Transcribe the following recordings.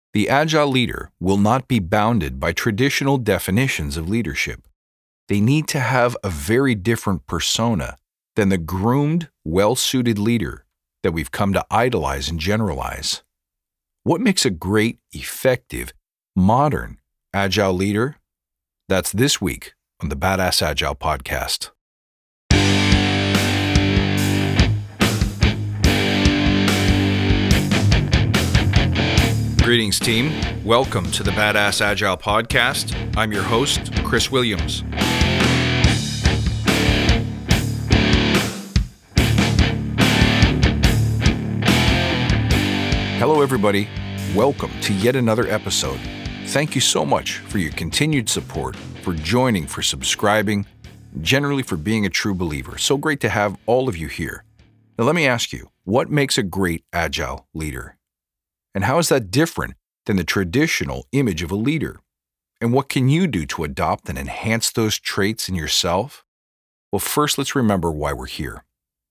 The agile leader will not be bounded by traditional definitions of leadership. They need to have a very different persona than the groomed, well-suited leader that we've come to idolize and generalize. What makes a great, effective, modern, agile leader? That's this week on the Badass Agile Podcast. Greetings, team. Welcome to the Badass Agile Podcast. I'm your host, Chris Williams. Hello, everybody. Welcome to yet another episode. Thank you so much for your continued support, for joining, for subscribing, generally for being a true believer. So great to have all of you here. Now, let me ask you, what makes a great agile leader? And how is that different than the traditional image of a leader? And what can you do to adopt and enhance those traits in yourself? Well, first, let's remember why we're here.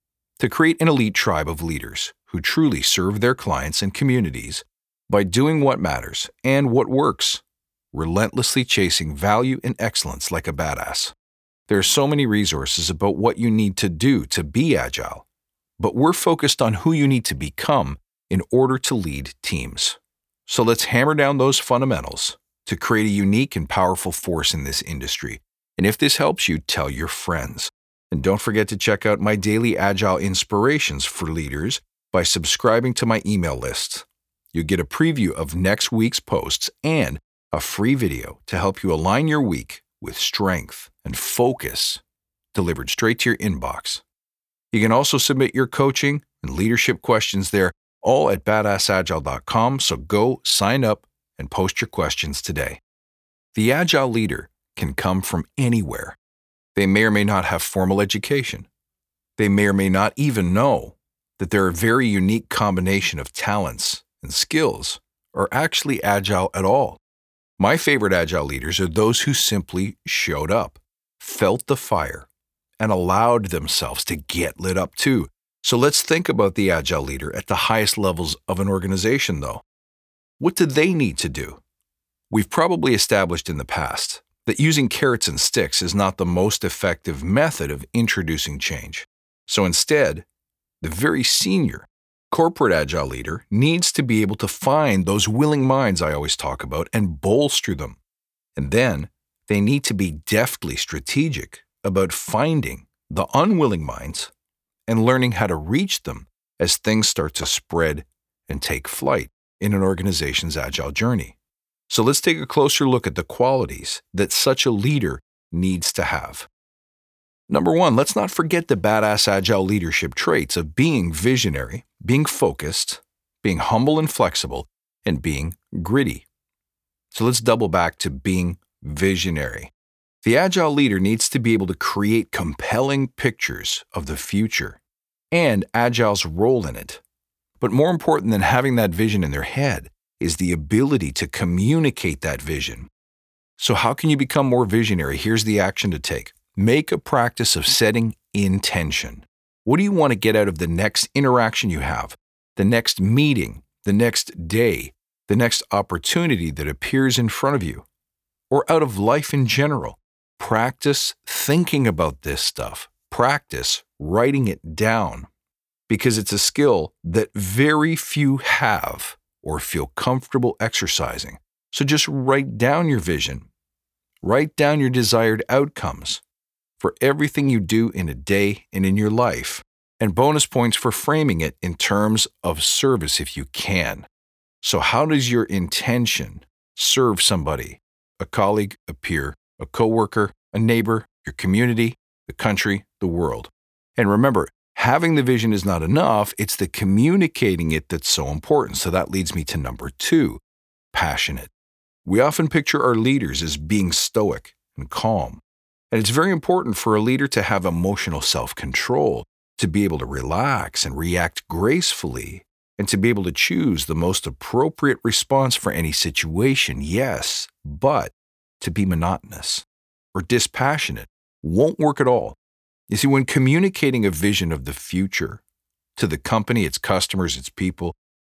To create an elite tribe of leaders who truly serve their clients and communities by doing what matters and what works, relentlessly chasing value and excellence like a badass. There are so many resources about what you need to do to be agile, but we're focused on who you need to become in order to lead teams. So let's hammer down those fundamentals to create a unique and powerful force in this industry. And if this helps you, tell your friends. And don't forget to check out my daily agile inspirations for leaders by subscribing to my email list. You'll get a preview of next week's posts and a free video to help you align your week with strength and focus delivered straight to your inbox. You can also submit your coaching and leadership questions there, all at badassagile.com, so go sign up and post your questions today. The agile leader can come from anywhere. They may or may not have formal education. They may or may not even know that there are a very unique combination of talents and skills are actually agile at all. My favorite agile leaders are those who simply showed up, felt the fire, and allowed themselves to get lit up too. So let's think about the agile leader at the highest levels of an organization, though. What do they need to do? We've probably established in the past that using carrots and sticks is not the most effective method of introducing change. So instead, the very senior corporate agile leader needs to be able to find those willing minds I always talk about and bolster them. And then they need to be deftly strategic about finding the unwilling minds and learning how to reach them as things start to spread and take flight in an organization's agile journey. So let's take a closer look at the qualities that such a leader needs to have. Number one, let's not forget the badass agile leadership traits of being visionary, being focused, being humble and flexible, and being gritty. So let's double back to being visionary. The agile leader needs to be able to create compelling pictures of the future and agile's role in it. But more important than having that vision in their head is the ability to communicate that vision. So how can you become more visionary? Here's the action to take. Make a practice of setting intention. What do you want to get out of the next interaction you have, the next meeting, the next day, the next opportunity that appears in front of you, or out of life in general? Practice thinking about this stuff. Practice writing it down, because it's a skill that very few have or feel comfortable exercising. So just write down your vision. Write down your desired outcomes for everything you do in a day and in your life, and bonus points for framing it in terms of service if you can. So how does your intention serve somebody, a colleague, a peer, a coworker, a neighbor, your community, the country, the world? And remember, having the vision is not enough. It's the communicating it that's so important. So that leads me to number two, passionate. We often picture our leaders as being stoic and calm. And it's very important for a leader to have emotional self-control, to be able to relax and react gracefully, and to be able to choose the most appropriate response for any situation, yes, but to be monotonous or dispassionate won't work at all. You see, when communicating a vision of the future to the company, its customers, its people,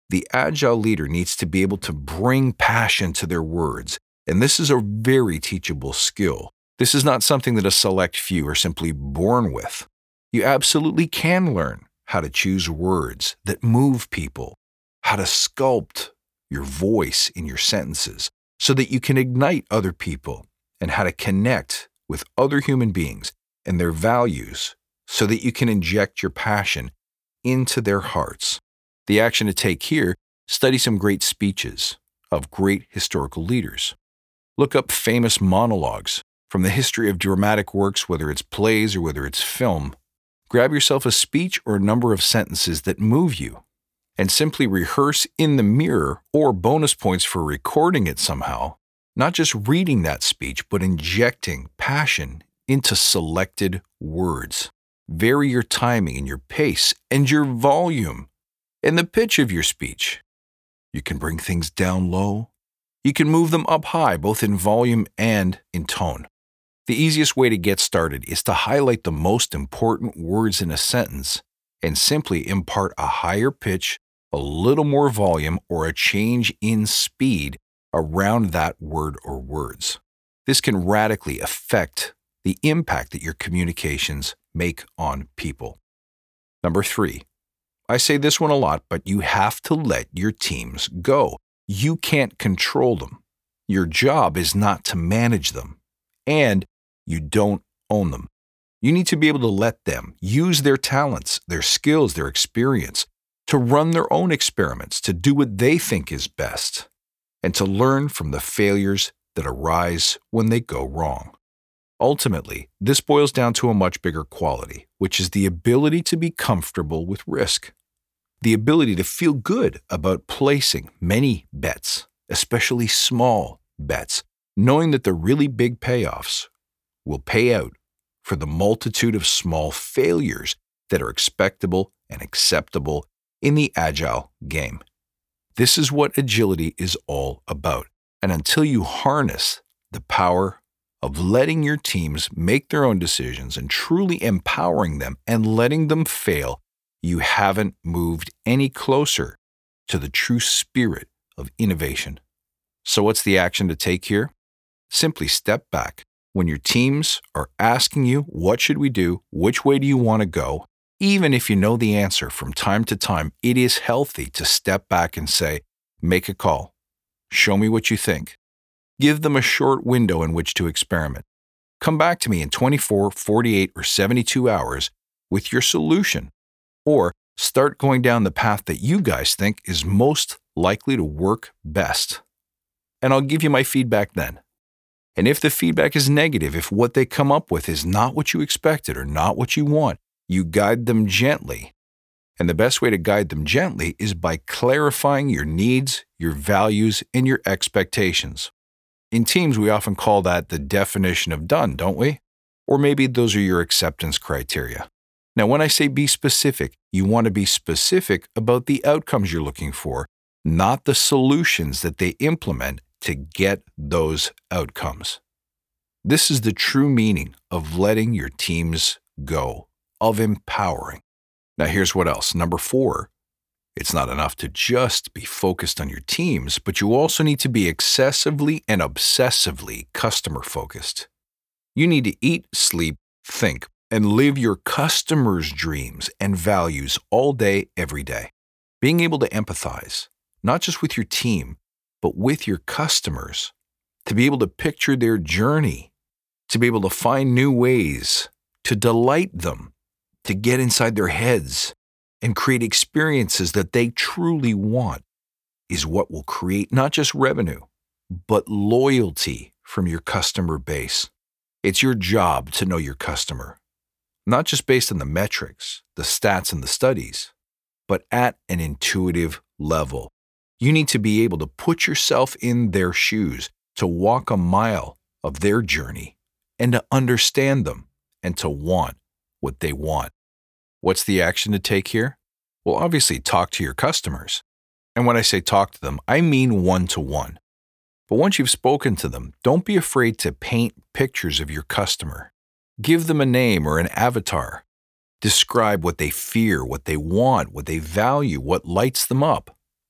The agile leader needs to be able to bring passion to their words, and this is a very teachable skill. This is not something that a select few are simply born with. You absolutely can learn how to choose words that move people, how to sculpt your voice in your sentences so that you can ignite other people, and how to connect with other human beings and their values so that you can inject your passion into their hearts. The action to take here: study some great speeches of great historical leaders. Look up famous monologues from the history of dramatic works, whether it's plays or whether it's film. Grab yourself a speech or a number of sentences that move you, and simply rehearse in the mirror, or bonus points for recording it somehow, not just reading that speech, but injecting passion into selected words. Vary your timing and your pace and your volume and the pitch of your speech. You can bring things down low. You can move them up high, both in volume and in tone. The easiest way to get started is to highlight the most important words in a sentence and simply impart a higher pitch, a little more volume, or a change in speed around that word or words. This can radically affect the impact that your communications make on people. Number 3. I say this one a lot, but you have to let your teams go. You can't control them. Your job is not to manage them, and you don't own them. You need to be able to let them use their talents, their skills, their experience to run their own experiments, to do what they think is best, and to learn from the failures that arise when they go wrong. Ultimately, this boils down to a much bigger quality, which is the ability to be comfortable with risk. The ability to feel good about placing many bets, especially small bets, knowing that the really big payoffs will pay out for the multitude of small failures that are expectable and acceptable in the agile game. This is what agility is all about. And until you harness the power of letting your teams make their own decisions and truly empowering them and letting them fail, you haven't moved any closer to the true spirit of innovation. So what's the action to take here? Simply step back. When your teams are asking you, what should we do? Which way do you want to go? Even if you know the answer from time to time, it is healthy to step back and say, make a call. Show me what you think. Give them a short window in which to experiment. Come back to me in 24, 48, or 72 hours with your solution, or start going down the path that you guys think is most likely to work best. And I'll give you my feedback then. And if the feedback is negative, if what they come up with is not what you expected or not what you want, you guide them gently. And the best way to guide them gently is by clarifying your needs, your values, and your expectations. In teams, we often call that the definition of done, don't we? Or maybe those are your acceptance criteria. Now, when I say be specific, you want to be specific about the outcomes you're looking for, not the solutions that they implement to get those outcomes. This is the true meaning of letting your teams go, of empowering. Now, here's what else. Number 4, it's not enough to just be focused on your teams, but you also need to be excessively and obsessively customer-focused. You need to eat, sleep, think, and live your customers' dreams and values all day, every day. Being able to empathize, not just with your team, but with your customers, to be able to picture their journey, to be able to find new ways to delight them, to get inside their heads and create experiences that they truly want, is what will create not just revenue, but loyalty from your customer base. It's your job to know your customer, not just based on the metrics, the stats, and the studies, but at an intuitive level. You need to be able to put yourself in their shoes, to walk a mile of their journey, and to understand them, and to want what they want. What's the action to take here? Well, obviously, talk to your customers. And when I say talk to them, I mean one-to-one. But once you've spoken to them, don't be afraid to paint pictures of your customer. Give them a name or an avatar. Describe what they fear, what they want, what they value, what lights them up.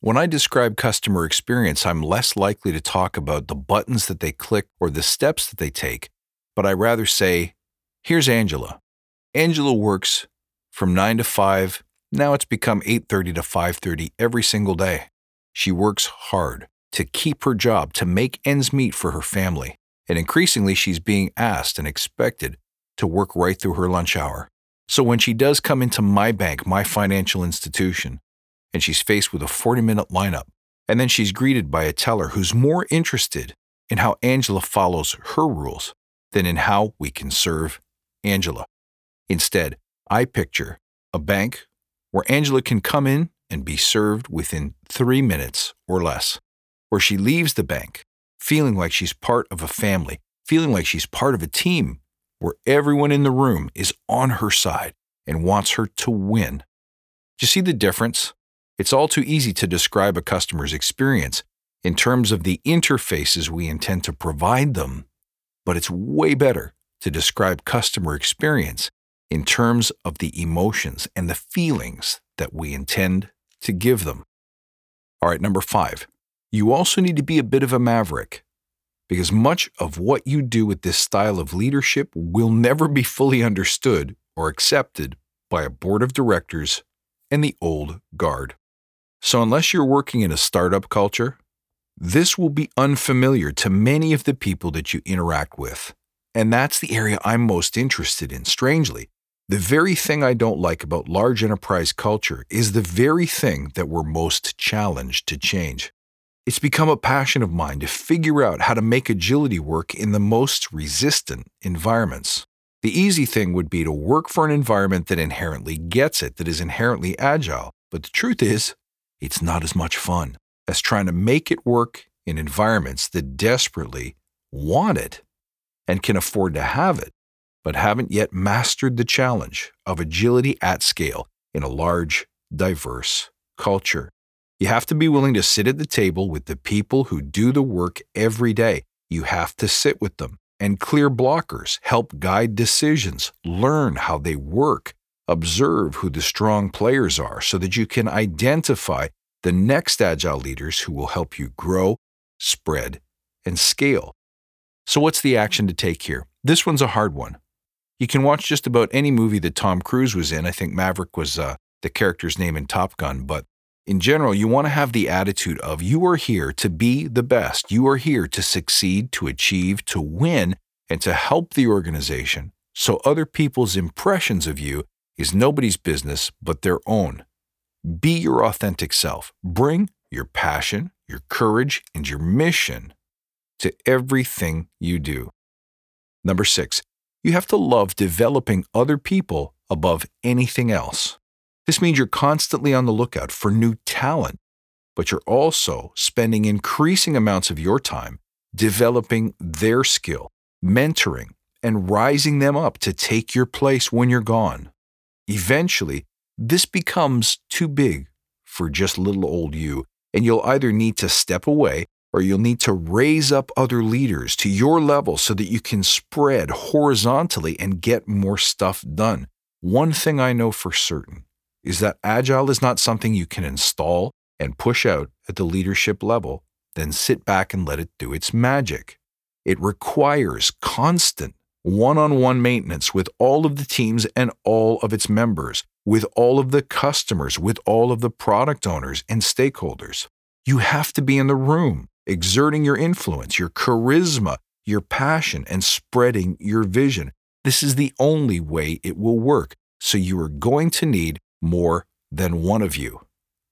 When I describe customer experience, I'm less likely to talk about the buttons that they click or the steps that they take, but I rather say, here's Angela. Angela works from 9 to 5. Now it's become 8:30 to 5:30 every single day. She works hard to keep her job, to make ends meet for her family. And increasingly, she's being asked and expected to work right through her lunch hour. So when she does come into my bank, my financial institution, and she's faced with a 40-minute lineup, and then she's greeted by a teller who's more interested in how Angela follows her rules than in how we can serve Angela. Instead, I picture a bank where Angela can come in and be served within 3 minutes or less, where she leaves the bank feeling like she's part of a family, feeling like she's part of a team, where everyone in the room is on her side and wants her to win. Do you see the difference? It's all too easy to describe a customer's experience in terms of the interfaces we intend to provide them, but it's way better to describe customer experience in terms of the emotions and the feelings that we intend to give them. All right, number 5. You also need to be a bit of a maverick, because much of what you do with this style of leadership will never be fully understood or accepted by a board of directors and the old guard. So unless you're working in a startup culture, this will be unfamiliar to many of the people that you interact with. And that's the area I'm most interested in, strangely. The very thing I don't like about large enterprise culture is the very thing that we're most challenged to change. It's become a passion of mine to figure out how to make agility work in the most resistant environments. The easy thing would be to work for an environment that inherently gets it, that is inherently agile. But the truth is, it's not as much fun as trying to make it work in environments that desperately want it and can afford to have it, but haven't yet mastered the challenge of agility at scale in a large, diverse culture. You have to be willing to sit at the table with the people who do the work every day. You have to sit with them and clear blockers, help guide decisions, learn how they work, observe who the strong players are so that you can identify the next agile leaders who will help you grow, spread, and scale. So what's the action to take here? This one's a hard one. You can watch just about any movie that Tom Cruise was in. I think Maverick was the character's name in Top Gun, but in general, you want to have the attitude of you are here to be the best. You are here to succeed, to achieve, to win, and to help the organization. So other people's impressions of you is nobody's business but their own. Be your authentic self. Bring your passion, your courage, and your mission to everything you do. Number 6, you have to love developing other people above anything else. This means you're constantly on the lookout for new talent, but you're also spending increasing amounts of your time developing their skill, mentoring, and rising them up to take your place when you're gone. Eventually, this becomes too big for just little old you, and you'll either need to step away or you'll need to raise up other leaders to your level so that you can spread horizontally and get more stuff done. One thing I know for certain is that Agile is not something you can install and push out at the leadership level, then sit back and let it do its magic. It requires constant one-on-one maintenance with all of the teams and all of its members, with all of the customers, with all of the product owners and stakeholders. You have to be in the room, exerting your influence, your charisma, your passion, and spreading your vision. This is the only way it will work, so you are going to need more than one of you.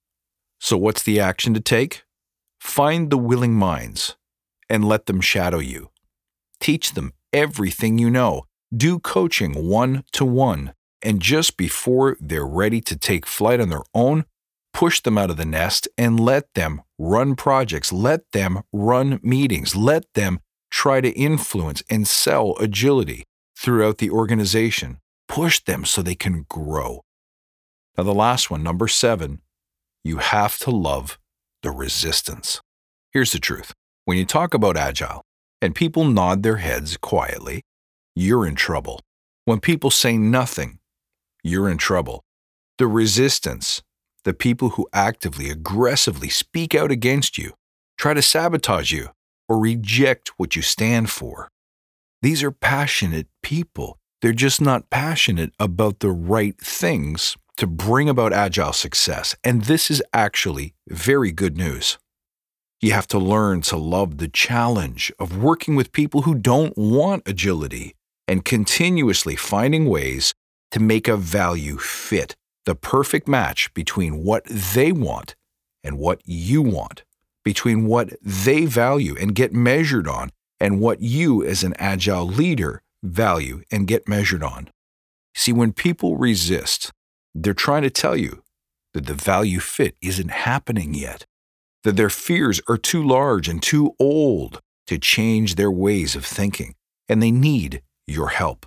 So what's the action to take? Find the willing minds and let them shadow you. Teach them everything you know. Do coaching one-to-one, and just before they're ready to take flight on their own, push them out of the nest and let them run projects, let them run meetings, let them try to influence and sell agility throughout the organization. Push them so they can grow. Now the last one, number 7, you have to love the resistance. Here's the truth. When you talk about Agile and people nod their heads quietly, you're in trouble. When people say nothing, you're in trouble. The resistance The people who actively, aggressively speak out against you, try to sabotage you, or reject what you stand for. These are passionate people. They're just not passionate about the right things to bring about agile success. And this is actually very good news. You have to learn to love the challenge of working with people who don't want agility and continuously finding ways to make a value fit, the perfect match between what they want and what you want, between what they value and get measured on and what you as an agile leader value and get measured on. See, when people resist, they're trying to tell you that the value fit isn't happening yet, that their fears are too large and too old to change their ways of thinking, and they need your help.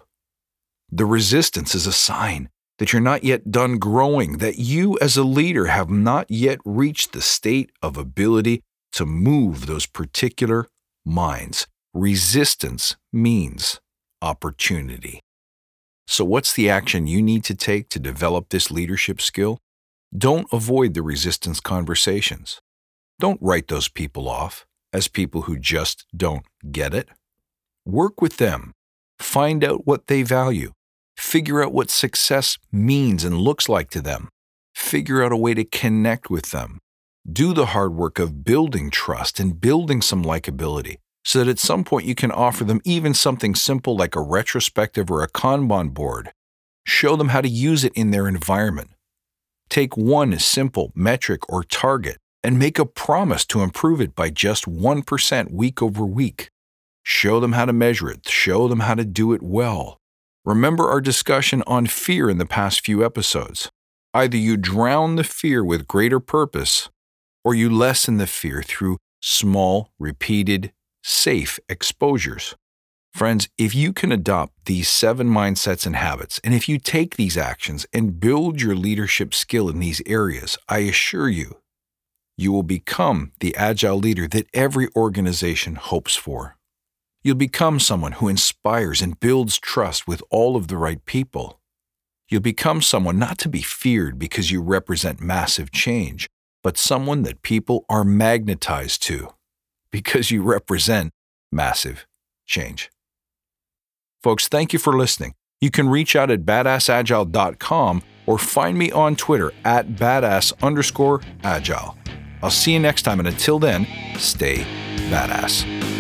The resistance is a sign that you're not yet done growing, that you as a leader have not yet reached the state of ability to move those particular minds. Resistance means opportunity. So what's the action you need to take to develop this leadership skill? Don't avoid the resistance conversations. Don't write those people off as people who just don't get it. Work with them. Find out what they value. Figure out what success means and looks like to them. Figure out a way to connect with them. Do the hard work of building trust and building some likability so that at some point you can offer them even something simple like a retrospective or a Kanban board. Show them how to use it in their environment. Take one simple metric or target and make a promise to improve it by just 1% week over week. Show them how to measure it. Show them how to do it well. Remember our discussion on fear in the past few episodes. Either you drown the fear with greater purpose, or you lessen the fear through small, repeated, safe exposures. Friends, if you can adopt these 7 mindsets and habits, and if you take these actions and build your leadership skill in these areas, I assure you, you will become the agile leader that every organization hopes for. You'll become someone who inspires and builds trust with all of the right people. You'll become someone not to be feared because you represent massive change, but someone that people are magnetized to because you represent massive change. Folks, thank you for listening. You can reach out at badassagile.com or find me on Twitter at badass_agile. I'll see you next time, and until then, stay badass.